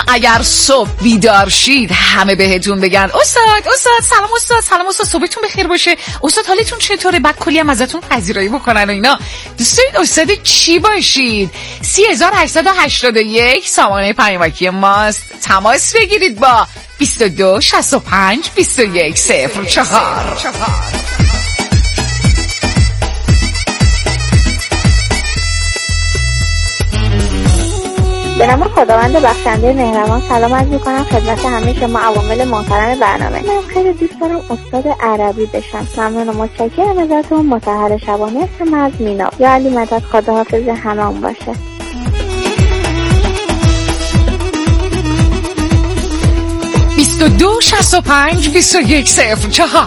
اگر صبح بیدار شید همه بهتون بگن استاد سلام استاد صبحتون بخیر باشه، استاد حالتون چطوره، بعد کلی هم ازتون پذیرایی بکنن و اینا. دوست دارید استاد چی باشید؟ 3881 سامانه پیامکی ماست. تماس بگیرید با 22 65 21 04. به نام خداوند بخشنده مهربان سلام عرض می‌کنم خدمت همه شما عوامل محترم برنامه. من خیلی دوست دارم استاد عربی بشم. ممنون و متشکرم ازتون. مطهر شبانه هستم از مینا. یا علی مدد، خداحافظ هممون باشه. 22 65 21 04.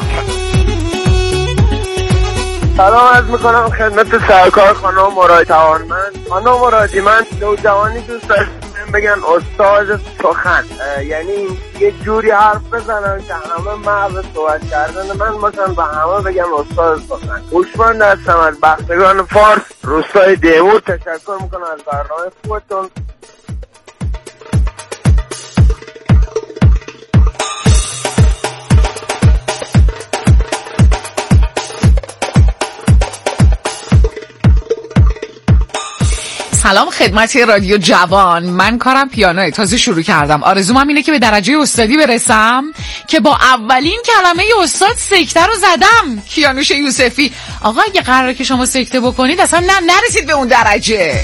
سلام عرض میکنم خدمت سرکار خانم مراد توانمند. خانم مرادی، من نوجوانی دوست دارم بگن استاد سخن، یعنی یه جوری حرف بزنن که همه محو صحبت کردن من باشن و همه بگن استاد سخن. هوشمند هستم از بختگان فارس، روستای دیمور. تشکر میکنم از برنامه خوبتون. سلام خدمت رادیو جوان. من کارم پیانوه، تازه شروع کردم. آرزومم اینه که به درجه استادی برسم که با اولین کلمه استاد سکته رو زدم. کیانوش یوسفی. آقا اگه قراره که شما سکته بکنید اصلا نرسید به اون درجه.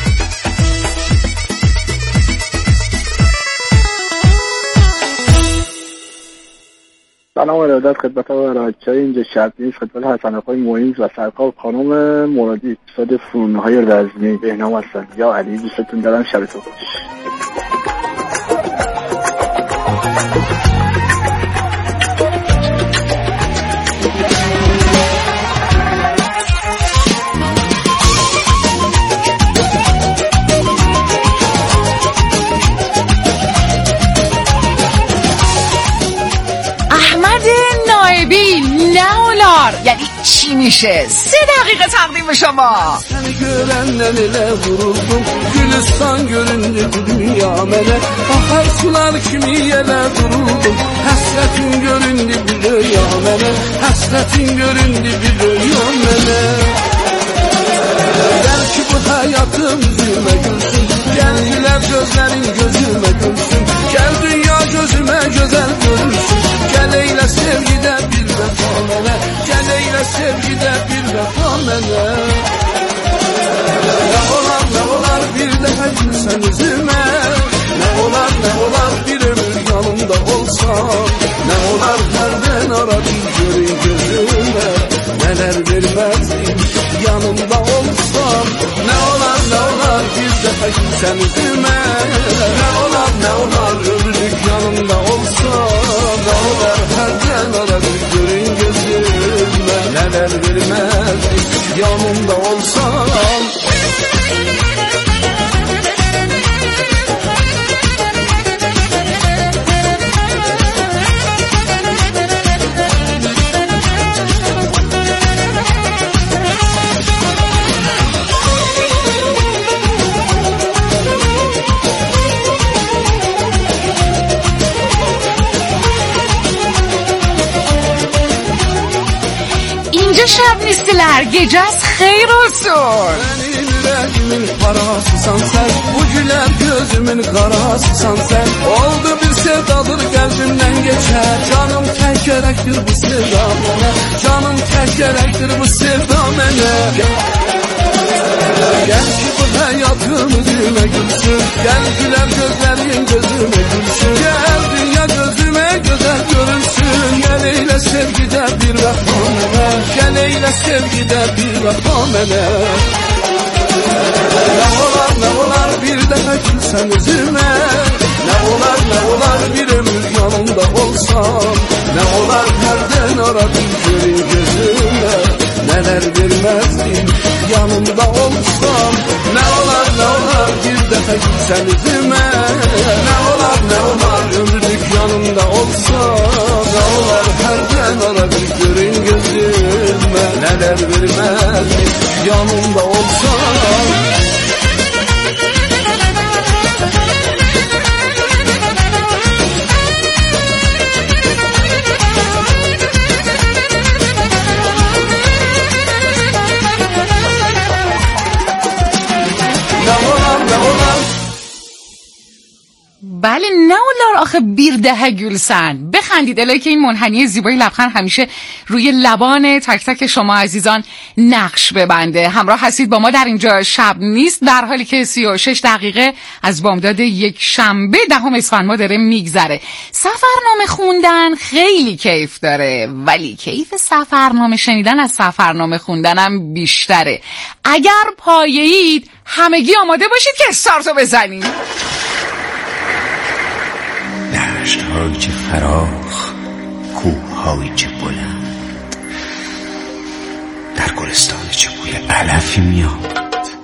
سلام و ارادت خدمت راهچای اینجا شب نیست، خدمت حسن آقای معین و سرکار خانم مرادی، استاد فنون‌های رزمی بهنام هستن. یا علی دوستتون دارم، شبتون خوش. یعنی چی میشه؟ 3 دقیقه تقدیم شما. Seni görenden ele vuruldum, Gülistan göründü dünya mene. Akar sular kimi yere duruldum, hasretin göründü bir rüya mene. Hasretin göründü bir rüya mene. Belki bu hayatım yüzüme gülsün, gel güler gözlerin gözüme gülsün. Gel dünya gözüme güzel görünsün, gel eyle sevgide bir vefa mene. Gel eyle sevgide bir vefa mene. Ne olar bir daha gülsen yüzüme. Ne olar bir ömür yanımda olsan. Ne olar nereden aradın görün gözüme. Neler vermezdim yanımda olsam. Ne olar bir daha gülsen yüzüme. Ne olar ömürlük yanımda olsam. Ne olar nereden aradın görün gözüme. Neler vermezdim yanımda olsam. Şab nistiler, gecəz xeyir olsun. Benim yüreğimin parasısan sen, bu güler gözümün karasısan sen. Oldu bir sevdadır kalbimden geçer, canım tek gerektir bu sevda mene. Canım tek gerektir bu sevda mene. Gel ki bu hayatım yüzüme gülsün, gel güler gözlerin gözüme gülsün. Gel dünya gözüme güzel görünsün, gel eyle sevgide bir vefa mene. Gel eyle sevgide bir vefa mene. Ne olar bir daha gülsen yüzüme. Ne olar bir ömür yanımda olsam. Ne olar nereden aradın görün gözüme. Neler vermezdim yanımda olsam. Ne olar bir daha gülsen yüzüme. Ne olar ömürlük yanımda olsam. Ne olar nereden aradın görün gözüme. Neler vermezdim yanımda olsam. بله نه اولار آخه بیرده گلسن. بخندید الهی که این منحنی زیبای لبخند همیشه روی لبان تک تک شما عزیزان نقش ببنده. همراه هستید با ما در اینجا شب نیست، در حالی که 36 دقیقه از بامداد یک شنبه 10 اسفند ما داره میگذره. سفرنامه خوندن خیلی کیف داره، ولی کیف سفرنامه شنیدن از سفرنامه خوندنم بیشتره. اگر پایه‌اید همگی آماده باشید که استارتو بزنید. دشت‌هایی چه فراخ، کوه‌هایی چه بلند، در گلستانی چه بوی علفی میاد.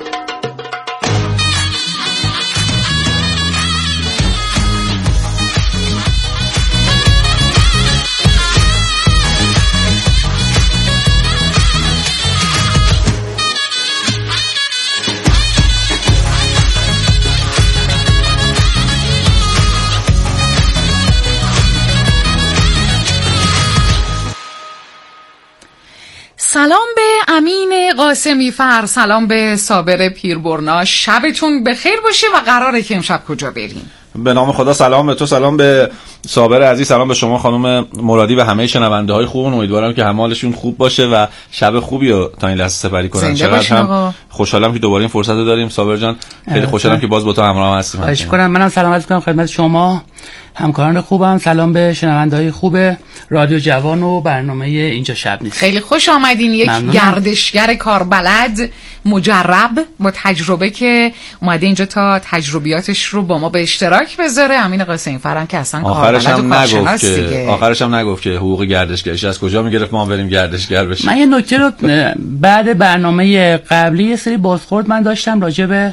سلام به امین قاسمی فر، سلام به صابر پیربرنا، شبتون بخیر باشه. و قراره که امشب کجا بریم؟ به نام خدا سلام به تو، سلام به صابر عزیز، سلام به شما خانم مرادی و همه شنونده های خوب. امیدوارم که حالشون خوب باشه و شب خوبی رو تا این لحظه سپری کنن. چقدر هم خوشحالم که دوباره این فرصت رو داریم صابر جان. خیلی خوشحالم که باز با تو همراه هستیم. خواهش می‌کنم. منم سلام عرض می‌کنم خدمت شما همکاران خوبم. سلام به شنونده‌های خوب رادیو جوان و برنامه اینجا شب نیست. خیلی خوش آمدین. یک گردشگر کاربلد مجرب با تجربه که اومده اینجا تا تجربیاتش رو با ما به اشتراک بذاره. امین قاسمی فرم که اصلا کاربلد و کارشناس دیگه. آخرش هم نگفت که حقوق گردشگریش از کجا میگرفت ما بریم گردشگر بشیم. من یه نکته رو بعد برنامه قبلی یه سری بازخورد من داشتم راجع به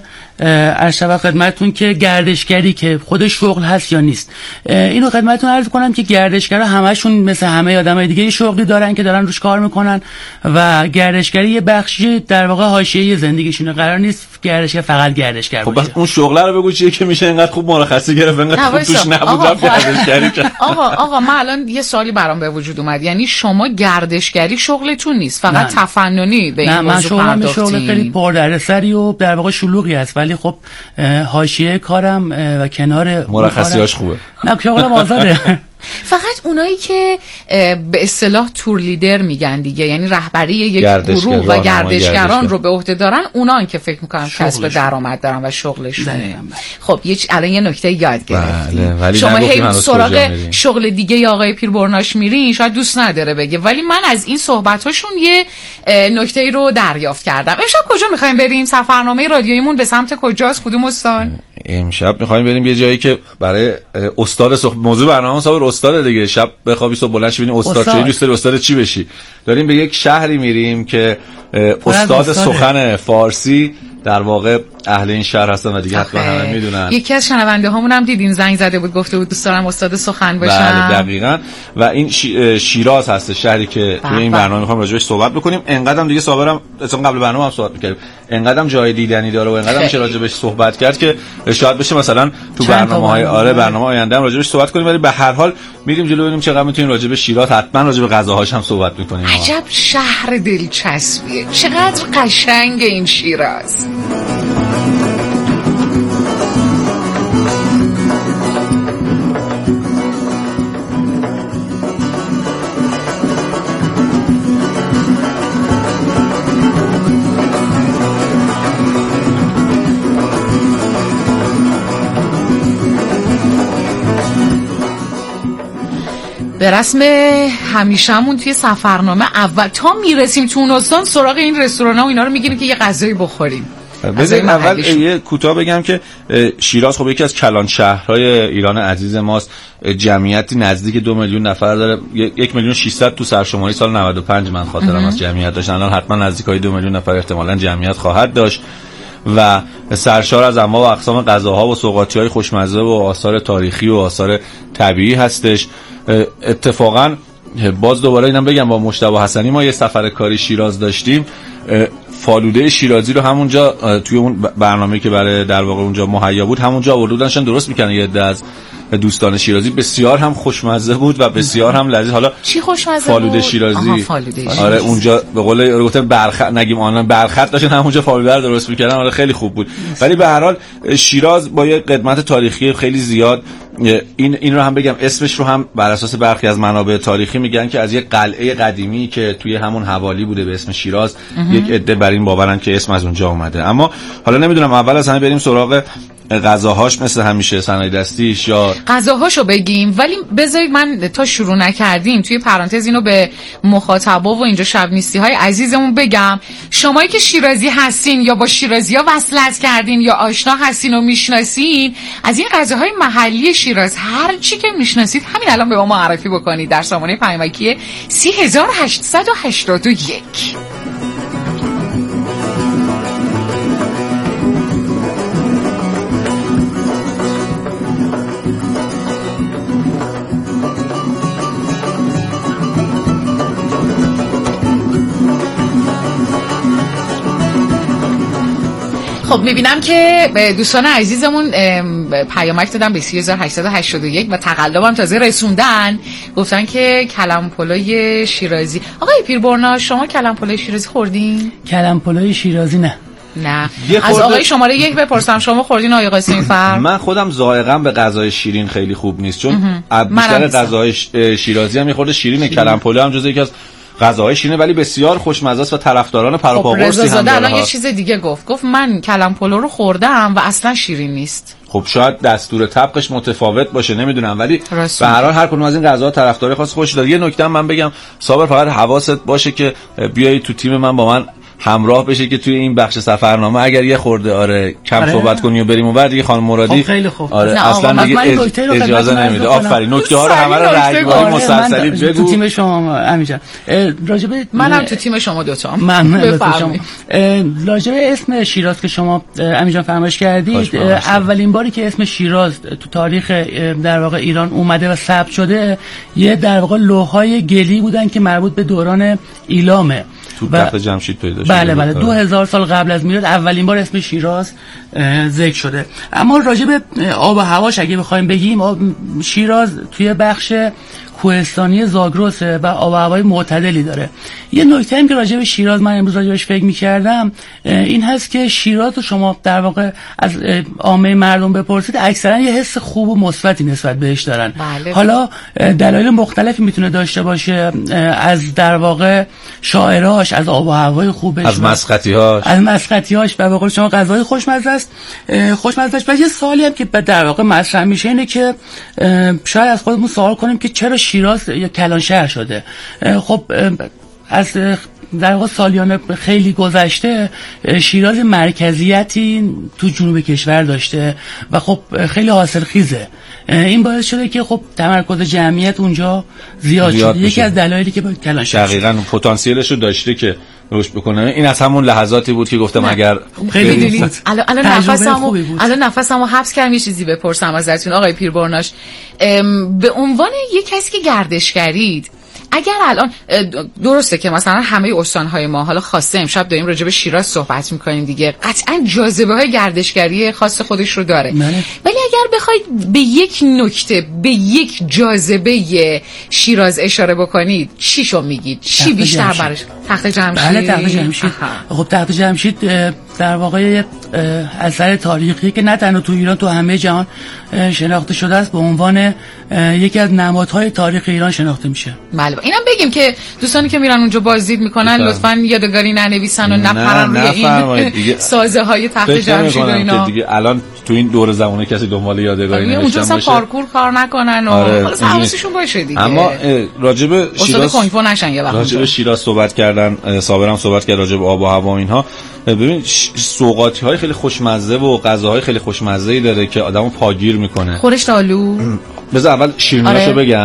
ارشد خدمتتون که گردشگری که خودش شغل هست یا نیست. اینو خدمتتون عرض کنم که گردشگرا همشون مثل همه آدمای دیگه شغلی دارن که دارن روش کار میکنن و گردشگری یه بخشی در واقع حاشیه زندگیشونه. قرار نیست گردشگر فقط گردشگر باشه. خب بس اون شغله رو بگو چیه که میشه اینقدر خوب مرخصی گرفت، اینقدر خوب توش نبود گردشگری کرد. آقا من الان یه سوالی برام به وجود اومد. یعنی شما گردشگری شغلتون نیست، فقط تفننی به این موضوع پرداختین؟ من شغل خیلی پردردسری و در واقع شلوغی است، ولی خب حاشیه کارم و کنار مرخصیاش خوبه. نه شغلم آزاده. فقط اونایی که به اصطلاح تور لیدر میگن دیگه، یعنی رهبری یک گروه و گردشگران رو به عهده دارن، اونان که فکر میکنن کسب درآمد دارن و شغلشونه. خب الان یه نکته یاد گرفتیم. شما هی سراغ شغل دیگه یا آقای پیربرناش میرین، شاید دوست نداره بگه، ولی من از این صحبتاشون یه نکته رو دریافت کردم. امشب کجا میخوایم بریم؟ سفرنامه رادیویمون به سمت کجاست؟ کدوم استان؟ امشب میخوایم بریم یه جایی که برای استاد موضوع برنامه صاحب استاد دیگه. شب بخوابی صبح بلند شی ببینی استاد چه دوست داری، استاد چی بشی. داریم به یک شهری میریم که استاد سخن فارسی در واقع اهل این شهر هستن و دیگه حتما همه میدونن. یکی از شنونده هامون هم دیدین زنگ زده بود گفته بود دوست دارم استاد سخن باشم. بله دقیقاً. و این شیراز هست، شهری که توی این برنامه میخوام راجعش صحبت بکنیم. انقدرم دیگه صابرم اصلا قبل برنامه هم صحبت می‌کردیم، انقدرم جای دیدنی داره و انقدرم میشه راجعش صحبت کرد که شاید بشه مثلا تو برنامه‌های برنامه آینده هم راجعش صحبت کنیم. ولی به هر حال میریم جلو ببینیم چقدر میتونیم راجع به شیراز، حتما راجع به غذاهاش هم صحبت می‌کنیم. عجب شهر دلچسبیه، چقدر قشنگ این شیراز. به رسم همیشه‌مون توی سفرنامه اول تا میرسیم تو اون استان سراغ این رستوران‌ها و اینا رو میگیریم که یه غذایی بخوریم. بذارید اول یه کوتاه بگم که شیراز خب یکی از کلان شهرهای ایران عزیز ماست. جمعیتی نزدیک 2 میلیون نفر داره. 1,600,000 تو سرشماری سال 95 من خاطرم از جمعیت داشت. الان حتما نزدیکای 2 میلیون نفر احتمالاً جمعیت خواهد داشت و سرشار از انواع و اقسام غذاها و سوغاتی‌های خوشمزه و آثار تاریخی و آثار طبیعی هستش. اتفاقاً باز دوباره اینم بگم با مجتبی حسنی ما یه سفر کاری شیراز داشتیم. فالوده شیرازی رو همونجا توی اون برنامه‌ای که برای در واقع اونجا مهیا بود همونجا آورده بودنشون درست میکنن. یه عده از دوستان شیرازی بسیار هم خوشمزه بود و بسیار هم لذیذ. حالا چی خوشمزه فالوده بود؟ شیرازی. فالوده آره اونجا به قول گفتن برخط نگیم آنلاین برخط داشتن همونجا فالوده رو درست میکردن. آره خیلی خوب بود. ولی به هر حال شیراز با یه قدمت تاریخی خیلی زیاد، این رو هم بگم اسمش رو هم بر اساس برخی از منابع تاریخی میگن که از یک قلعه قدیمی که توی همون حوالی بوده به اسم شیراز، یک عده بر این باورن که اسم از اونجا اومده. اما حالا نمیدونم اول از همه بریم سراغ غذاهاش مثل همیشه، صنایع دستیش یا غذاهاشو بگیم. ولی بذارید من تا شروع نکردیم توی پرانتز اینو به مخاطبا و اینجا شب نیستی های عزیزمون بگم، شمایی که شیرازی هستین یا با شیرازی ها وصلت کردین یا آشنا هستین و میشناسین، از این غذاهای محلی شیراز هر چی که میشناسید همین الان به ما معرفی بکنید در سامانه پیامکی 3881. خب میبینم که دوستان عزیزمون پیامک دادن به 3881 و تقلبم تازه رسوندن، گفتن که کلم پلوی شیرازی. آقای پیربرنا شما کلم پلوی شیرازی خوردین؟ کلم پلوی شیرازی نه. از آقای شماره 1 بپرسم شما خوردین آقای قاسمی فر؟ من خودم ذائقه‌ام به غذای شیرین خیلی خوب نیست، چون بیشتر غذای شیرازی هم می‌خورده. شیرین کلم پلو هم جزو یکی از غذاهای شیرینه ولی بسیار خوشمزه است و طرفداران پروپاگورسی هم داره. الان یه چیز دیگه گفت من کلم پلو رو خوردم و اصلا شیرین نیست. خب شاید دستور طبقش متفاوت باشه نمیدونم، ولی به هر حال هر کدوم از این غذاها طرفدار خاص خودش داره. یه نکته من بگم صابر، فقط حواست باشه که بیای تو تیم من با من همراه بشه که توی این بخش سفرنامه اگر یه خورده کم صحبت کنی و بریم اونور دیگه خانم مرادی خیلی خوب اصلا دیگه اجازه نمیده. آفرین نکته ها رو همه رو رگباری مسلسلی بگو. تو تیم شما امیجان راجبه منم تو تیم شما دوتا بفرمایید. راجبه اسم شیراز که شما امیجان فرمایش کردید، اولین باری که اسم شیراز تو تاریخ در واقع ایران اومده و ثبت شده یه در واقع لوح‌های گلی بودن که مربوط به دوران ایلامه تو تخت جمشید پیدا شده. بله 2000 سال قبل از میلاد اولین بار اسم شیراز ذکر شده. اما راجع به آب و هواش اگه بخوایم بگیم، شیراز توی بخش کوهستانی زاگرس و آب و هوای معتدلی داره. یه نکته هم که راجع به شیراز من امروز راجعش فکر می‌کردم این هست که شیراز رو شما در واقع از عامه مردم بپرسید اکثرا یه حس خوب و مثبتی نسبت بهش دارن. بله. حالا دلایل مختلفی میتونه داشته باشه، از در واقع شاعراش، از آب و هوای خوبش، از مسقطی‌هاش و به قول شما غذای خوشمزه است. و یه سوالی هم که در واقع مطرح میشه اینه که شاید از خودمون سوال کنیم که چرا شیراز یا کلان شهر شده. خب از در واقع سالیان خیلی گذشته شیراز مرکزیتی تو جنوب کشور داشته و خب خیلی حاصلخیزه. این باعث شده که خب تمرکز جمعیت اونجا زیاد شده. یکی از دلایلی که کلان شهر دقیقاً پتانسیلش رو داشته که رشد بکنه. این از همون لحظاتی بود که گفتم اگر خیلی الان نفسمو حبس کردم یه چیزی بپرسم ازتون آقای پیربرناش، به عنوان یک کسی که گردشگرید، اگر الان درسته که مثلا همه استانهای ما حالا خاصه امشب داریم راجع به شیراز صحبت میکنیم دیگه، قطعا جاذبه‌های گردشگری خاص خودش رو داره، ولی اگر بخواید به یک نکته، به یک جاذبه شیراز اشاره بکنید چیشو میگید؟ چی بیشتر براش؟ تخت جمشید. بله تخت جمشید. خب تخت جمشید در واقع اثر تاریخی که نه تنها تو ایران تو همه جهان شناخته شده است، به عنوان یکی از نمادهای تاریخ ایران شناخته میشه. بله اینم بگیم که دوستانی که میرن اونجا بازدید میکنن لطفاً یادگاری ننویسن و نپرن روی این سازه های تخت جمشید و اینا. دیگه الان تو این دور زمانه کسی دنبال یادگاری نوشتن باشه، اونجا پارکور کار نکنن و خلاص حواسشون باشه دیگه. اما راجب شیراز کنفو نشن یه وقت. راجب شیراز صحبت کردن، صابرم صحبت کرد راجب آب و هوا اینها. ببین سوغاتی های خیلی خوشمزه و غذاهای خیلی خوشمزه‌ای داره که آدمو پاگیر میکنه. خورش آلو. بذار اول شیرینیاشو بگم.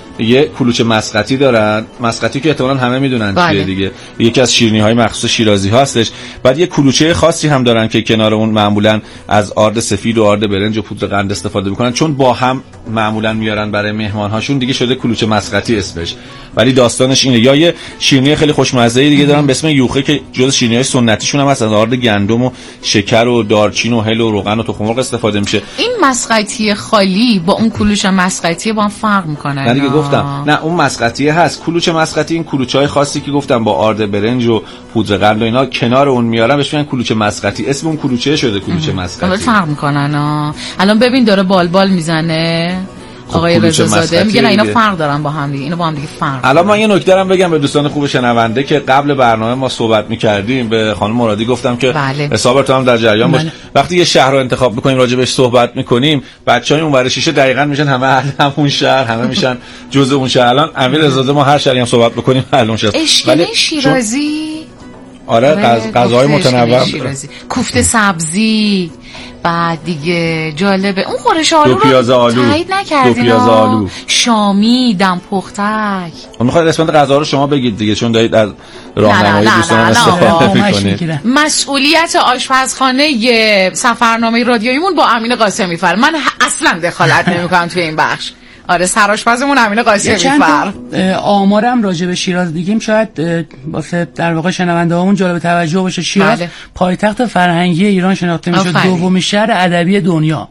یه کلوچه مسقطی دارن، مسقطی که احتمالاً همه میدونن چیه دیگه، یکی از شیرینی‌های مخصوص شیرازی هستش. بعد یه کلوچه خاصی هم دارن که کنار اون معمولاً از آرد سفید و آرد برنج و پودر قند استفاده میکنن، چون با هم معمولاً میارن برای مهمان‌هاشون، دیگه شده کلوچه مسقطی اسمش. ولی داستانش اینه. یا یه شیرینی خیلی خوشمزه‌ای دیگه دارن به اسم یوخه که جز شیرینی‌های سنتیشون هم هست، از آرد گندم و شکر و دارچین و هل و روغن و تخم مرغ استفاده میشه. این مسقطی خالی با اون کلوچه مسقطی با هم فرق میکنه. من دیگه گفتم نه، اون مسقطی هست، کلوچه مسقطی این کلوچه‌های خاصی که گفتم با آرد برنج و پودر قند و اینا کنار اون میارن، بهش میگن کلوچه مسقطی. اسم اون کلوچه شده کلوچه مسقطی. فرق میکنن. الان ببین داره بال میزنه آقای رضازاده، میگه نه اینا فرق دارن با هم دیگه، اینو با هم دیگه فرق. الان من یه نکته دارم بگم به دوستان خوب شنونده که قبل برنامه ما صحبت می‌کردیم، به خانم مرادی گفتم که حساب تو هم در جریان باش. وقتی یه شهر رو انتخاب می‌کنیم راجع بهش صحبت می‌کنیم، بچه‌های اون ور شیشه دقیقاً میشن همه اهل همون شهر، همه میشن جزء اون شهر. الان امیر رضازاده ما هر شهری هم صحبت بکنیم معلوم شه. ولی شیرازی آره غذاهای متنوع، کوفته سبزی، بعد دیگه جالبه اون خورش آلو رو تایید نکردین. دو پیاز آلو، شامی، دم پختک. میخواید اسم غذا رو شما بگید دیگه، چون دارید از راهنمایی دوستان استفاده میکنید. مسئولیت آشپزخانه سفرنامه رادیوییمون با امین قاسمی فر. من اصلا دخالت نمیکنم توی این بخش. آره سرآشپزمون امین قاسمی فر. آمارم راجع به شیراز بگیم شاید واسه در واقع شنونده‌هامون جالب توجه باشه. شیراز پایتخت فرهنگی ایران شناخته میشه، دومین شهر ادبی دنیا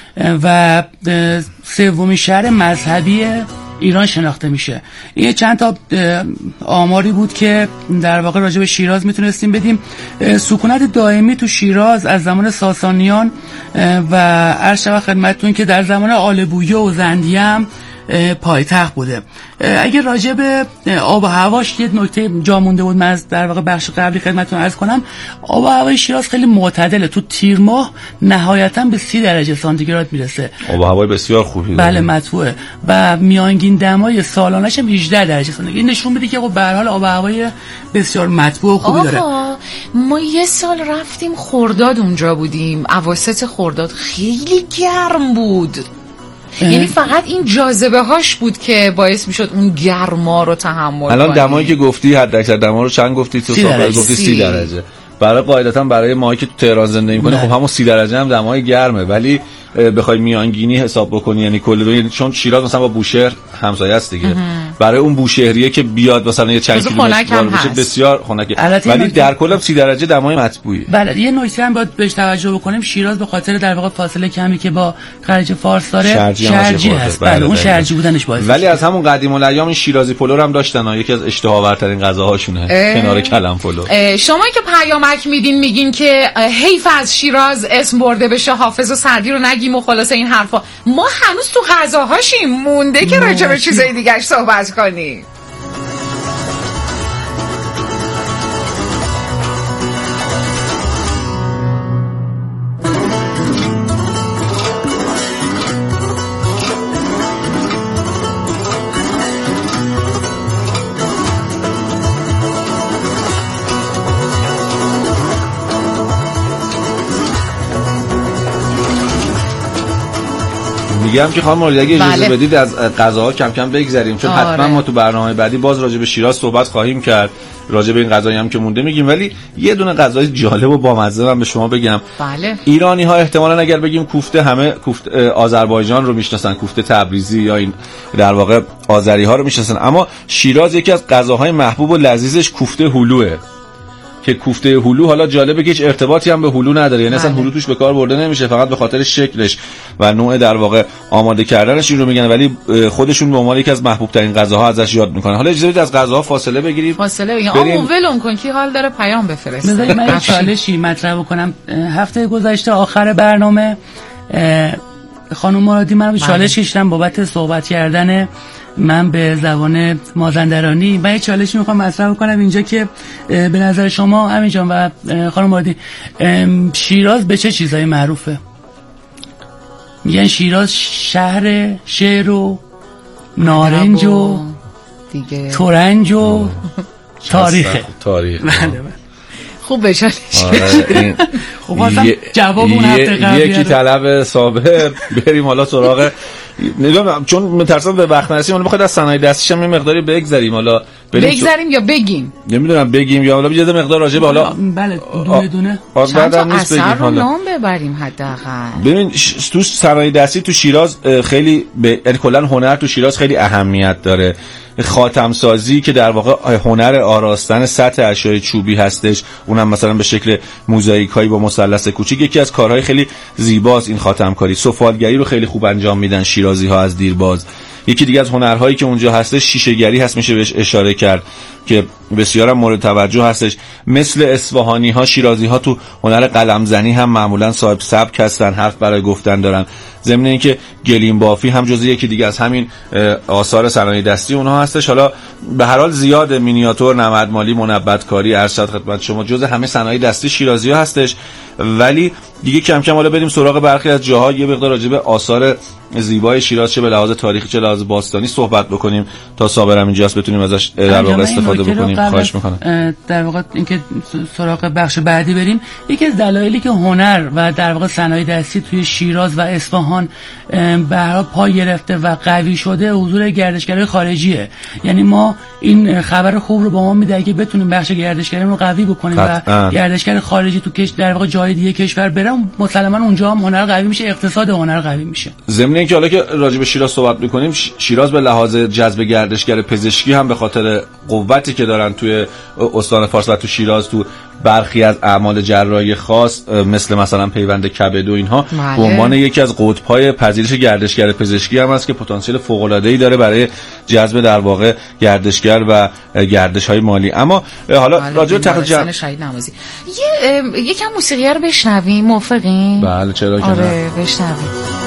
و سومین شهر مذهبی ایران شناخته میشه. این چند تا آماری بود که در واقع راجع به شیراز میتونستیم بدیم. سکونت دائمی تو شیراز از زمان ساسانیان و عرض شود خدمتتون که در زمان آلبویه و زندیه هم پایتخت بوده. اگر راجع به آب و هواش یه نکته جا مونده بود، من از در واقع بخش قبلی خدمتتون عرض کنم. آب و هوای شیراز خیلی معتدله، تو تیر ماه نهایتا به 30 درجه سانتیگراد میرسه. آب و هوای بسیار خوبی. بله مطبوعه و میانگین دمای سالانش هم 18 درجه سانتیگراد. این نشون میده که خب به هر حال آب و هوای بسیار مطبوع و خوبی داره. ما یه سال رفتیم خرداد اونجا بودیم، اواسط خرداد خیلی گرم بود. یعنی فقط این جاذبه هاش بود که باعث میشد اون گرما رو تحمل کنی. الان دمایی که گفتی حد اکثر دما رو چند گفتی تو صحبت گفتی 30 درجه. برای قاعدتا برای ما که تو تهران زندگی می‌کنیم خب همون 30 درجه هم دمای گرمه، ولی بخوای میانگینی حساب بکنی یعنی کل چون شیراز مثلا با بوشهر همسایه است دیگه، برای اون بوشهریه که بیاد مثلا یه چند کیلومتر بشه بسیار خنکه، ولی در کل 30 درجه دمای مطبوعی. بله یه نکته هم باید بهش توجه بکنیم، شیراز به خاطر در واقع فاصله کمی که با خلیج فارس داره شرجی هست. بله اون شرجی بودنش باعث. ولی از همون قدیم الایام این شیرازی پلو رو هم داشتن، یکی از اشتهاورترین غذاهاشونه کنار کلم پلو. شما که پیامک میگین که حیف از شیراز اسم برده بشه، حافظ و سعدی رو نگیم و خلاص این حرفا، ما هنوز تو غذاهاشیم، مونده که راجع به چیزای دیگه‌اش صحبت کنیم. میگم که خانم مرادی اگه اجازه بدید از غذاها کم کم بگذریم، چون حتما ما تو برنامه بعدی باز راجع به شیراز صحبت خواهیم کرد، راجع به این غذایی هم که مونده میگیم. ولی یه دونه غذای جالب و بامزه من به شما بگم. بله. ایرانی ها احتمالاً اگر بگیم کوفته، همه کوفته آذربایجان رو میشناسن، کوفته تبریزی یا این در واقع آذری ها رو میشناسن، اما شیراز یکی از غذاهای محبوب و لذیذش کوفته هلوه که کوفته هلو حالا جالبه که هیچ ارتباطی هم به هلو نداره، یعنی اصلا هلو توش به کار برده نمیشه، فقط به خاطر شکلش و نوع در واقع آماده کردنش این رو میگن، ولی خودشون به عنوان یکی از محبوب ترین غذاها ازش یاد میکنن. حالا اجازه بدید از غذاها فاصله بگیریم. فاصله بگیم. ولم کن کی حال داره پیام بفرسته. بذارید من چالشی مطرح کنم. هفته گذشته آخر برنامه خانم مرادی من چالش کشیدم بابت صحبت کردن من به زبان مازندرانی و یه چالشی میخوام مطرح کنم اینجا که به نظر شما امین جان و خانم مرادی شیراز به چه چیزایی معروفه؟ میگن شیراز شهر شعر و نارنج و تورنج و تاریخه. خوب بچالش. خب واسه جواب اون هفته قبلی یکی طلب صابر بریم حالا سراغ نمیدونم چون مترسم به وقت نرسیم، حالا بخواید از صنایع دستیش هم یه مقداری بگذریم، حالا بگذریم یا بگیم، نمیدونم بگیم یا حالا یه مقدار راجع به حالا بله دونه دونه چند تا اثر رو نام ببریم حداقل. ببین تو صنایع دستی تو شیراز خیلی کلا هنر تو شیراز خیلی اهمیت داره. خاتم سازی که در واقع هنر آراستن سطح اشیاء چوبی هستش، اونم مثلا به شکل موزاییکایی با مثلث کوچیک، یکی از کارهای خیلی زیباست این خاتم کاری. سفالگری رو خیلی خوب انجام میدن شیرازی ها از دیرباز. یکی دیگه از هنرهایی که اونجا هستش شیشه‌گری هست، میشه بهش اشاره کرد که بسیارم مورد توجه هستش. مثل اصفهانی ها، شیرازی ها تو هنر قلمزنی هم معمولا صاحب سبک هستن، حرف برای گفتن دارن. ضمن اینکه گلیم بافی هم جزء یکی دیگه از همین آثار صنایع دستی اونها هستش. حالا به هر حال زیاد مینیاتور، نمدمالی، منبت کاری، ارشد خدمت شما جزء همه صنایع دستی شیرازی ها هستش. ولی دیگه کم کم حالا بریم سراغ برخی از جاها، یه مقدار راجع به آثار زیبای شیراز چه به لحاظ تاریخی چه لحاظ باستانی صحبت بکنیم تا صابرم اینجاست بتونیم ازش در واقع استفاده بکنیم. خواهش میکنم. در واقع اینکه سراغ بخش بعدی بریم، یکی از دلایلی که هنر و در واقع صنایع دستی توی شیراز و اصفهان به هر حال پا گرفته و قوی شده حضور گردشگرای خارجیه. یعنی ما این خبر خوب رو با ما میده که بتونیم بخش گردشگری رو قوی بکنیم و گردشگر خارجی تو در واقع جای دیگه کشور بره، مسلماً اونجا هم هنر قوی میشه، اقتصاد هنر قوی میشه. ضمن اینکه حالا که راجع به شیراز صحبت می‌کنیم، شیراز به لحاظ جذب گردشگر پزشکی هم به خاطر قوتی که دارن توی استان فارس و تو شیراز تو برخی از اعمال جراحی خاص مثلا پیوند کبد و اینها به عنوان یکی از قطب‌های پذیرش گردشگر پزشکی هم هست که پتانسیل فوق‌العاده‌ای داره برای جذب در واقع گردشگر و گردش‌های مالی. اما حالا راجع به تخت جمع شهید نمازی یکم موسیقی رو بشنویم، موافقین؟ بله چرا که آره بشنویم.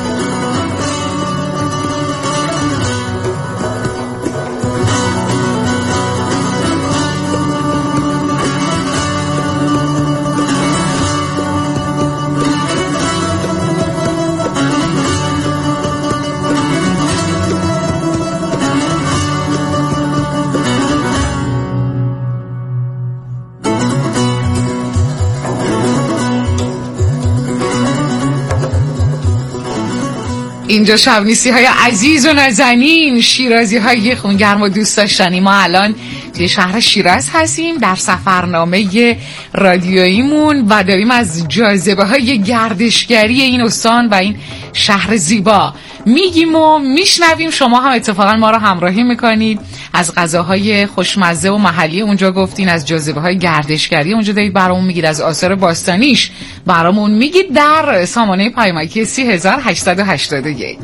اینجا شبنیسی های عزیز و نازنین، شیرازی های خونگرم و دوست داشتنی. ما الان توی شهر شیراز هستیم در سفرنامه رادیوییمون و داریم از جاذبه های گردشگری این استان و این شهر زیبا میگیم و میشنویم. شما هم اتفاقا ما رو همراهی میکنید، از غذاهای خوشمزه و محلی اونجا گفتین، از جاذبه های گردشگری اونجا دارید برامون میگید، از آثار باستانیش برامون میگید در سامانه پیامکی 30881.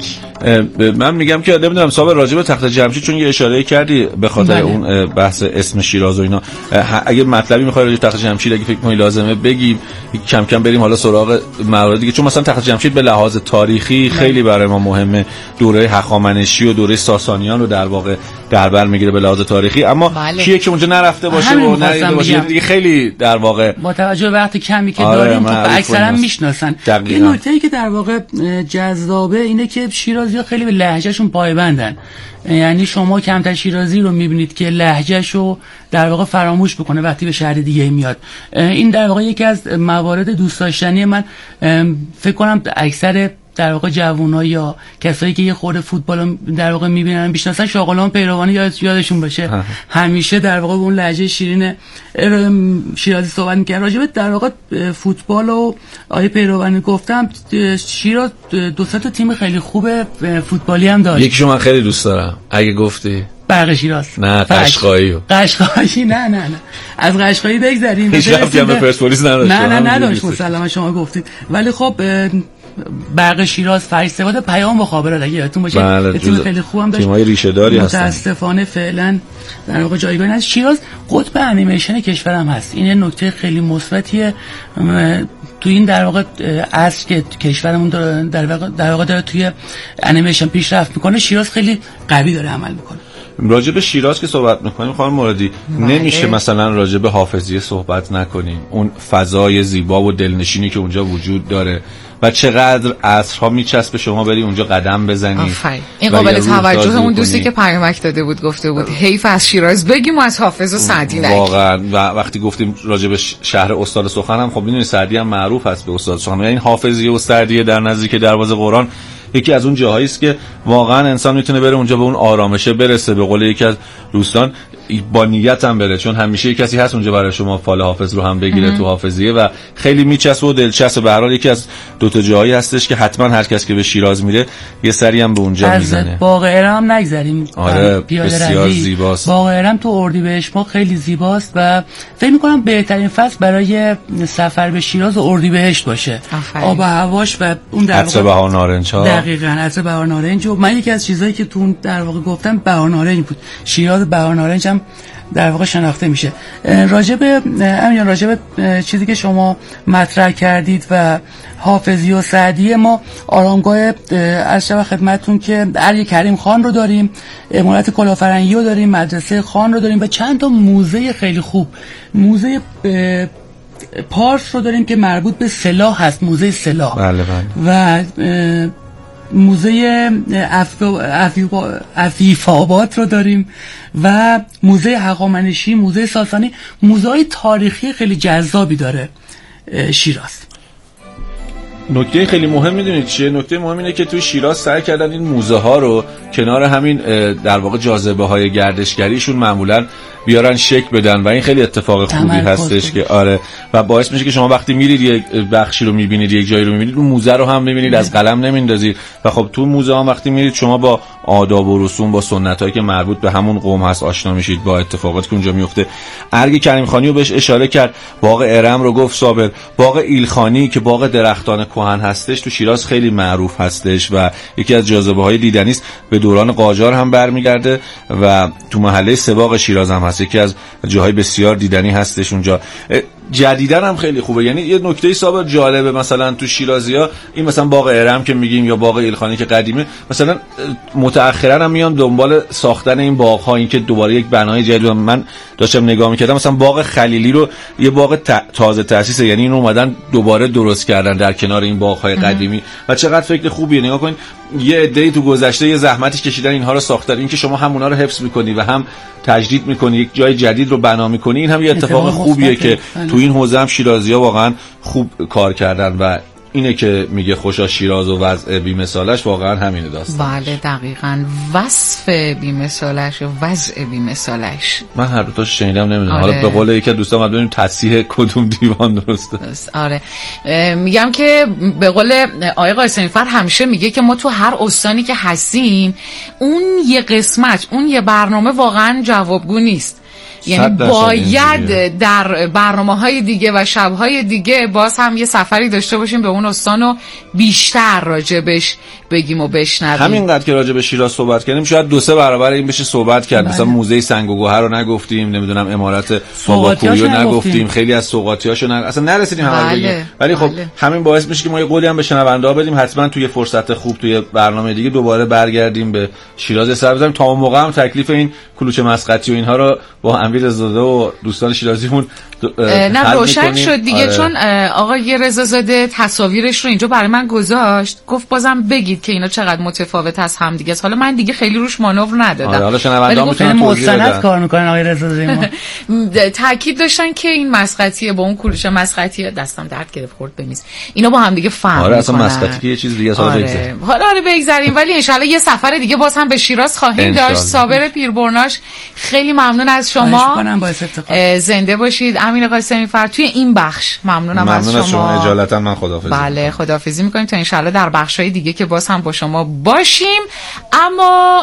من میگم که نمیدونم صاحب راجع به تخت جمشید چون یه اشاره کردی به خاطر اون بحث اسم شیراز و اینا، اگه مطلبی میخوای راجع به تخت جمشید اگه فکر کنی لازمه بگیم، کم کم بریم حالا سراغ موارد دیگه. چون مثلا تخت جمشید به لحاظ تاریخی خیلی برای ما مهمه، دوره هخامنشی و دوره ساسانیان رو در واقع در بر میگیره به لحاظ تاریخی. اما کیه که اونجا نرفته باشه و ندیده باشه دیگه خیلی در واقع با توجه به وقت کمی که داریم اکثرا میشناسن. این نکته‌ای که در واقع جذابه اینه که شیرازی‌ها خیلی به لهجهشون پایبندن. یعنی شما کمتر شیرازی رو میبینید که لهجهشو در واقع فراموش بکنه وقتی به شهر دیگه میاد. این در واقع یکی از موارد دوست داشتنی من فکر کنم اکثر در واقع جوونا یا کسایی که یه خورده فوتبال در واقع میبینن بیشناسن شاغلان پیروانی یادشون باشه همیشه در واقع اون لهجه شیرین شیرازی صحبت می‌کرد. راجع به در واقع فوتبال و آیه پیروانی گفتم، شیراز دو سه تا تیم خیلی خوب فوتبالی هم داره. یکیشو من خیلی دوست دارم اگه گفتی برق شیراز. نه قشقایی نه از قشقایی بگذریم. هیچ ربطی به پرسپولیس نداشت. نه نداشت مسلما شما گفتید. ولی خب برق شیراز، فریسباد، پیام و خابرات اگه یادتون باشه تیم خیلی خوبم داشت. تیم‌های ریشه داری هستن. متاسفانه فعلا در واقع جایگاهی نداره. شیراز قطب انیمیشن کشورم هست. این نکته خیلی مثبتیه تو این در واقع عصر که کشورمون در واقع داره توی انیمیشن پیشرفت میکنه. شیراز خیلی قوی داره عمل میکنه. راجع به شیراز که صحبت میکنیم خانم مرادی نمیشه مثلا راجع به حافظیه صحبت نکنیم، اون فضای زیبا و دلنشینی که اونجا وجود داره و چقدر عصرها میچسبه شما بری اونجا قدم بزنی. این قابل توجه اون دوستی که پیامک داده بود گفته بود حیف از شیراز بگیم و از حافظ و سعدی نگیم. واقعا و وقتی گفتیم راجع به شهر استاد سخن هم خب میدونید سعدی هم معروف هست به استاد سخن، یعنی حافظیه و سعدیه در نزدیک دروازه قرآن یکی از اون جاهایی است که واقعا انسان میتونه بره اونجا به اون آرامشه برسه. به قول یکی از دوستان با نیت هم بره، چون همیشه کسی هست اونجا برای شما فال حافظ رو هم بگیره تو حافظیه و خیلی میچسبه و دلچسبه. به هر حال یکی از دو تا جایی هستش که حتما هر کس که به شیراز میره یه سری هم به اونجا میزنه. باغ ارم هم نگذریم. آره بسیار زیباست. باغ ارم تو اردیبهشت ماه خیلی زیباست و فکر می‌کنم بهترین فصل برای سفر به شیراز اردیبهشت باشه. آب و هواش و اون در عطر بهار نارنج ها. دقیقاً عطر بهار نارنج. و من یکی از چیزایی که تو در واقع گفتم بهار نارنج بود. شیراز بهار نارنج هم در واقع شناخته میشه. راجب چیزی که شما مطرح کردید و حافظی و سعدی، ما آرامگاه عرض خدمتتون که علی کریم خان رو داریم، امارت کلافرنگی رو داریم، مدرسه خان رو داریم و چند تا موزه خیلی خوب. موزه پارس رو داریم که مربوط به سلاح هست، موزه سلاح. بله. و موزه عفیف‌آباد رو داریم و موزه هخامنشی، موزه ساسانی. موزه‌های تاریخی خیلی جذابی داره شیراز. نکته خیلی مهم میدونید چیه؟ نکته مهم اینه که توی شیراز سعی کردن این موزه ها رو کنار همین در واقع جاذبه های گردشگریشون معمولا بیارن شکل بدن و این خیلی اتفاق خوبی هستش که آره و باعث میشه که شما وقتی میرید یک بخشی رو میبینید، یک جایی رو میبینید، اون موزه رو هم میبینید، از قلم نمیندازید. و خب تو موزه ها وقتی میرید شما با آداب و رسوم، با سنتایی که مربوط به همون قوم هست آشنا میشید، با اتفاقاتی که اونجا میفته. ارگ کریم خانی رو بهش اشاره کرد، باغ ارم رو گفت صابر، باغ ایلخانی که باغ درختان کهن هستش تو شیراز خیلی معروف هستش و یکی از جاذبه‌های دیدنی است. به دوران قاجار هم برمیگرده و تو محله سباق شیراز هم هست، یکی از جاهای بسیار دیدنی هستش اونجا. جدیدن هم خیلی خوبه. یعنی یه نکته صابر جالبه مثلا تو شیرازی‌ها این مثلا باغ ارم که میگیم یا باغ ایلخانی که قدیمه، مثلا متأخرا هم میان دنبال ساختن این باغ‌ها، این که دوباره یک بنای جدید. من داشتم نگاه می‌کردم مثلا باغ خلیلی رو یه باغ تازه تأسیسه، یعنی اینو اومدن دوباره درست کردن در کنار این باغ‌های قدیمی و چقدر فکر خوبیه. نگاه کن یه عده‌ای تو گذشته یه زحمتی کشیدن اینها رو ساختن، این که شما هم اونها رو حفظ می‌کنی و هم تجدید می‌کنی، یک جای جدید رو بنا می‌کنی، این هم یه اتفاق خوبیه که تو این حوزه هم شیرازی‌ها واقعا خوب کار کردن و اینه که میگه خوشا شیراز و وضع بی‌مثالش واقعا همینه داستان. بله دقیقاً، وصف بی‌مثالش و وضع بی‌مثالش من هر دو تاشو شنیدم، نمیدونم. آره. حالا به قول یکی از دوستان بعد ببینیم تصحیح کدوم دیوان درسته. آره میگم که به قول آقای قاسمی فر همیشه میگه که ما تو هر استانی که هستیم اون یه قسمت، اون یه برنامه واقعا جوابگو نیست. یعنی باید در برنامه‌های دیگه و شب‌های دیگه باز هم یه سفری داشته باشیم به اون استان و بیشتر راجبش بگیم و بشنویم. همینقدر که راجب شیراز صحبت کردیم شاید 2-3 برابر این بشه صحبت کرد. مثلا موزه سنگ و گوهر رو نگفتیم، نمیدونم امارت باباکویی رو نگفتیم، خیلی از سوغاتیاشو اصلا نرسیدیم همه رو بگیم. ولی خب همین باعث میشه که ما یه قولی هم به شنونده‌ها بدیم، حتما توی فرصت خوب توی برنامه دیگه دوباره برگردیم به شیراز سر بزنیم. تا اون موقع هم تکلیف این کلوچه مسقطی و اینها رو با امیرزاده و دوستان شیرازیمون نه روشن شد دیگه. آره. چون آقای رضازاده تصاویرش رو اینجا برای من گذاشت، گفت بازم بگید که اینا چقدر متفاوت از هم دیگه است. حالا من دیگه خیلی روش مانور ندادم. آره حالا شنوندا میتونن مستند کار میکنن آقای رضازاده. تاکید داشتن که این مسقطیه با اون کلوچه مسقطیه، دستم درد گرفت خورد بمیز، اینا با هم دیگه فهم میکنن. آره اصلا مسقطی یه چیز دیگه است. حالا بگذاریم ولی ان شاءالله یه سفر دیگه باز هم به شیراز خواهیم داشت. صابر پیربرناش خیلی ممنون از شما، زنده باشید. امین قاسمی فر توی این بخش ممنونم از شما. اجالتا من خداحافظی. بله خداحافظی میکنیم تا انشالله در بخش‌های دیگه که باز هم با شما باشیم. اما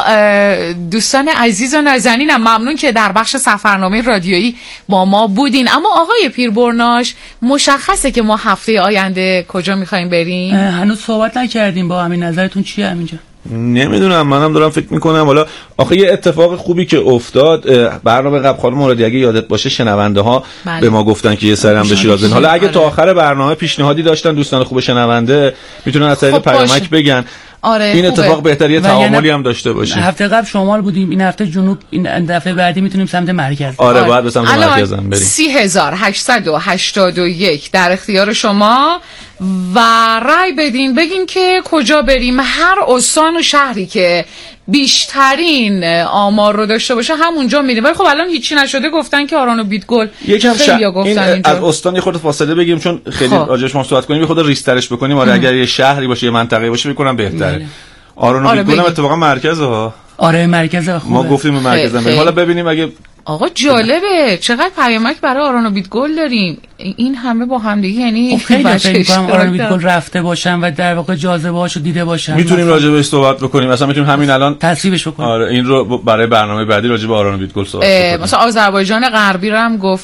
دوستان عزیز و نازنینم ممنون که در بخش سفرنامه رادیویی با ما بودین. اما آقای پیربرناش مشخصه که ما هفته آینده کجا میخوایم بریم؟ هنوز صحبت نکردیم با همین، نظرتون چیه همینجا؟ نمیدونم، منم دارم فکر میکنم. حالا آخه یه اتفاق خوبی که افتاد، برنامه قبل خانم مرادی اگه یادت باشه شنونده ها به ما گفتن که یه سری هم به شیراز برن. حالا اگه تا آخر برنامه پیشنهادی داشتن دوستان خوب شنونده میتونن از طریق پیامک بگن. آره این اتفاق بهتریه تعاملی هم داشته باشیم. هفته قبل شمال بودیم، این هفته جنوب، این دفعه بعدی میتونیم سمت مرکز. آره باید به سمت مرکز هم بریم. 3881 در اختیار شما. و رای بدین بگین که کجا بریم. هر استان و شهری که بیشترین آمار رو داشته باشه همونجا میریم. ولی خب الان هیچی نشده، گفتن که آران و بیتگل یکم گفتن این از استان یه خورده فاصله بگیم چون خیلی راجعش ما صحبت کنیم، یه خورده ریسترش بکنیم. آره اگر یه شهری باشه یه منطقه باشه میکنم بهتره. آران و بیتگل هم اتفاقا مرکزه ها. آره مرکزه خوبه. ما گفتیم مرکزم بریم. حالا ببینیم اگه آقا جالبه چقدر پیامک برای آران و بیتگل داریم. این همه با هم دیگه، یعنی خیلی فکر می‌کنم آران و بیتگل رفته باشن و در واقع جاذبه‌هاشو دیده باشن. میتونیم راجع بهش صحبت بکنیم، مثلا میتونیم همین الان تصویبش بکنیم. آره این رو برای برنامه بعدی راجع به آران و بیتگل صحبت بکنیم. مثلا آذربایجان غربی رو هم گفت